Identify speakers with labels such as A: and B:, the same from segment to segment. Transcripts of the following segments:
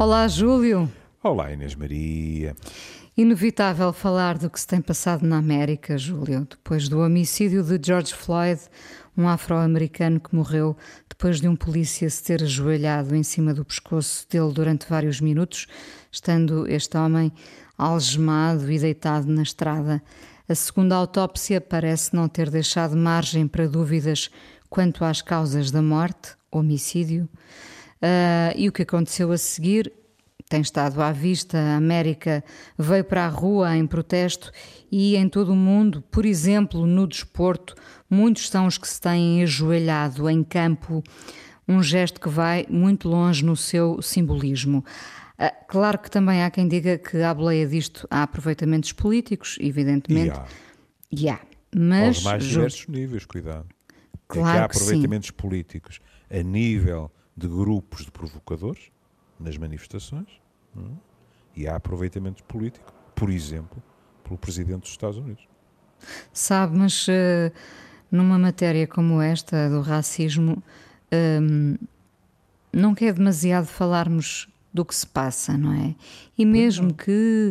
A: Olá, Júlio.
B: Olá, Inês Maria.
A: Inevitável falar do que se tem passado na América, Júlio, depois do homicídio de George Floyd, um afro-americano que morreu depois de um polícia se ter ajoelhado em cima do pescoço dele durante vários minutos, estando este homem algemado e deitado na estrada. A segunda autópsia parece não ter deixado margem para dúvidas quanto às causas da morte, homicídio. E o que aconteceu a seguir tem estado à vista. A América veio para a rua em protesto e em todo o mundo, por exemplo, no desporto, muitos são os que se têm ajoelhado em campo, um gesto que vai muito longe no seu simbolismo. Claro que também há quem diga que à boleia disto há aproveitamentos políticos, evidentemente.
B: E há.
A: Mas,
B: aos mais diversos níveis, cuidado.
A: Claro
B: é que há
A: que sim.
B: aproveitamentos políticos a nível de grupos de provocadores nas manifestações, e há aproveitamentos políticos, por exemplo, pelo Presidente dos Estados Unidos.
A: Sabe, mas numa matéria como esta do racismo, não quer demasiado falarmos do que se passa, não é? E mesmo que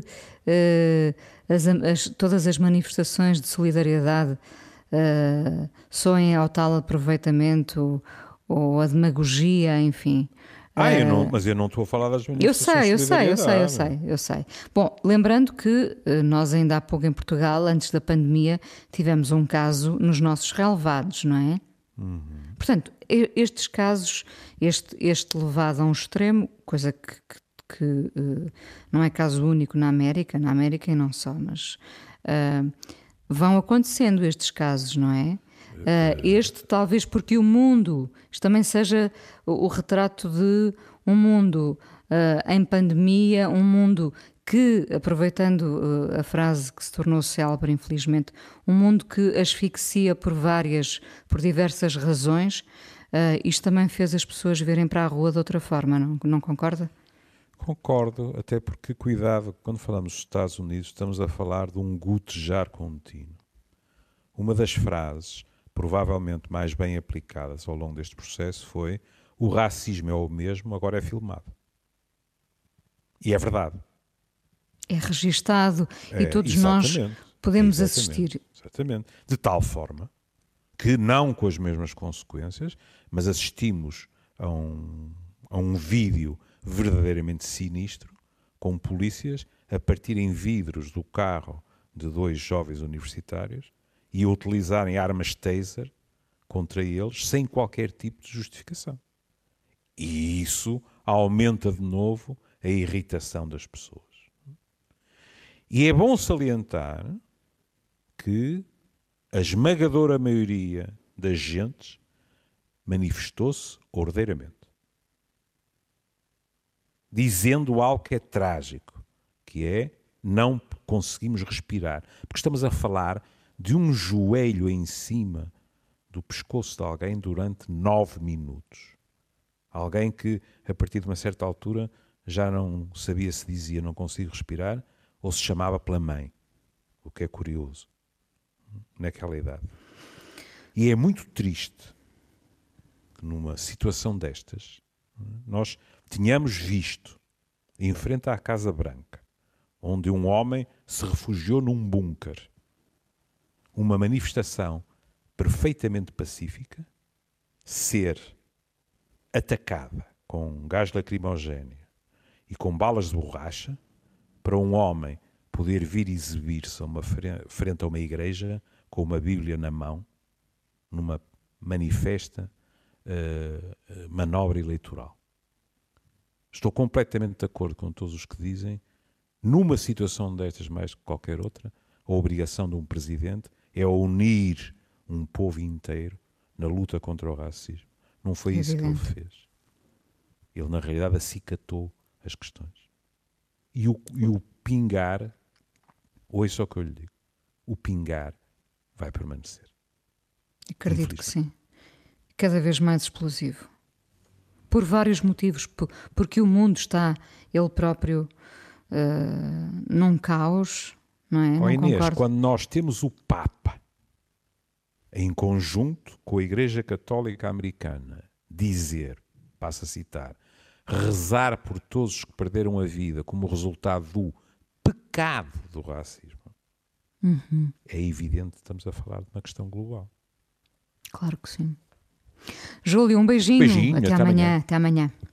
A: todas as manifestações de solidariedade soem ao tal aproveitamento ou a demagogia, enfim.
B: Mas eu não estou a falar das manifestações de solidariedade.
A: Eu sei. Bom, lembrando que nós ainda há pouco em Portugal, antes da pandemia, tivemos um caso nos nossos relevados, não é? Portanto, estes casos, este levado a um extremo, coisa que não é caso único na América e não só, mas vão acontecendo estes casos, não é? Este talvez porque o mundo, isto também seja o retrato de um mundo em pandemia, um mundo que, aproveitando a frase que se tornou célebre infelizmente, um mundo que asfixia por diversas razões. Isto também fez as pessoas virem para a rua de outra forma, não concorda?
B: Concordo, até porque, cuidado, quando falamos dos Estados Unidos, estamos a falar de um gotejar contínuo. Uma das frases provavelmente mais bem aplicadas ao longo deste processo foi: o racismo é o mesmo, agora é filmado. E é verdade.
A: É registado e todos nós podemos assistir.
B: Exatamente. De tal forma que, não com as mesmas consequências, mas assistimos a um vídeo verdadeiramente sinistro, com polícias a partirem vidros do carro de dois jovens universitários e a utilizarem armas taser contra eles sem qualquer tipo de justificação. E isso aumenta de novo a irritação das pessoas. E é bom salientar que a esmagadora maioria das gentes manifestou-se ordeiramente, dizendo algo que é trágico, que é: não conseguimos respirar, porque estamos a falar de um joelho em cima do pescoço de alguém durante 9 minutos. Alguém que, a partir de uma certa altura, já não sabia se dizia não consigo respirar ou se chamava pela mãe, o que é curioso, naquela idade. E é muito triste que numa situação destas nós tínhamos visto, em frente à Casa Branca, onde um homem se refugiou num bunker, uma manifestação perfeitamente pacífica ser atacada com gás lacrimogéneo e com balas de borracha, para um homem poder vir exibir-se frente a uma igreja com uma Bíblia na mão, numa manifesta manobra eleitoral. Estou completamente de acordo com todos os que dizem: numa situação destas, mais que qualquer outra, a obrigação de um presidente é unir um povo inteiro na luta contra o racismo. Não foi isso que ele fez. Ele, na realidade, acicatou as questões. E o pingar, ouça o que eu lhe digo, o pingar vai permanecer.
A: Acredito que sim. Cada vez mais explosivo. Por vários motivos. Porque o mundo está, ele próprio, num caos, não é?
B: Não Inês, concordo. Quando nós temos o Papa, em conjunto com a Igreja Católica Americana, dizer, passo a citar, rezar por todos os que perderam a vida como resultado do pecado do racismo, é evidente que estamos a falar de uma questão global.
A: Claro que sim. Júlio, um beijinho.
B: Beijinho,
A: até amanhã. Até amanhã.